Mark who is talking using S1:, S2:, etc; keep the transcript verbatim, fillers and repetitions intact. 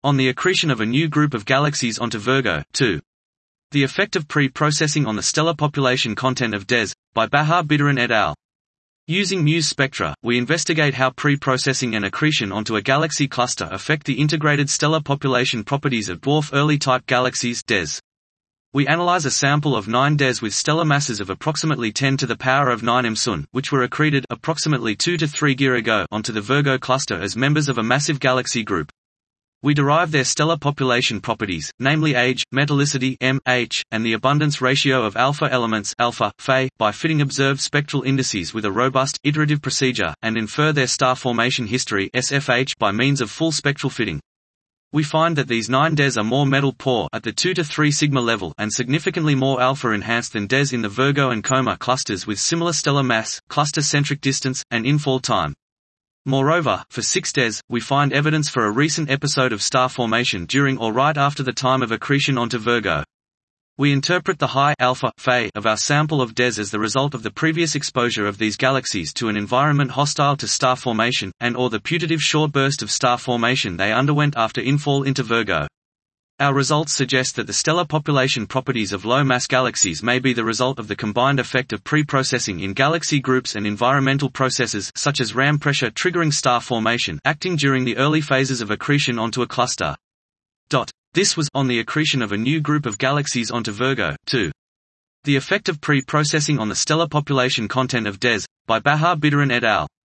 S1: On the accretion of a new group of galaxies onto Virgo. two. The effect of pre-processing on the stellar population content of D E S, by Bahar Bidaran et al. Using Muse spectra, we investigate how pre-processing and accretion onto a galaxy cluster affect the integrated stellar population properties of dwarf early-type galaxies D E S. We analyze a sample of nine D E S with stellar masses of approximately ten to the power of nine M S U N, which were accreted approximately two to three years ago onto the Virgo cluster as members of a massive galaxy group. We derive their stellar population properties, namely age, metallicity M, H, and the abundance ratio of alpha elements alpha, Fe, by fitting observed spectral indices with a robust, iterative procedure, and infer their star formation history S F H by means of full spectral fitting. We find that these nine D E S are more metal-poor at the two to three sigma level and significantly more alpha-enhanced than D E S in the Virgo and Coma clusters with similar stellar mass, cluster-centric distance, and infall time. Moreover, for six D E S, we find evidence for a recent episode of star formation during or right after the time of accretion onto Virgo. We interpret the high alpha Fe of our sample of D E S as the result of the previous exposure of these galaxies to an environment hostile to star formation, and or the putative short burst of star formation they underwent after infall into Virgo. Our results suggest that the stellar population properties of low-mass galaxies may be the result of the combined effect of pre-processing in galaxy groups and environmental processes such as ram pressure triggering star formation acting during the early phases of accretion onto a cluster. This was on the accretion of a new group of galaxies onto Virgo. two. The effect of pre-processing on the stellar population content of D E S, by Bahar Bidaran et al.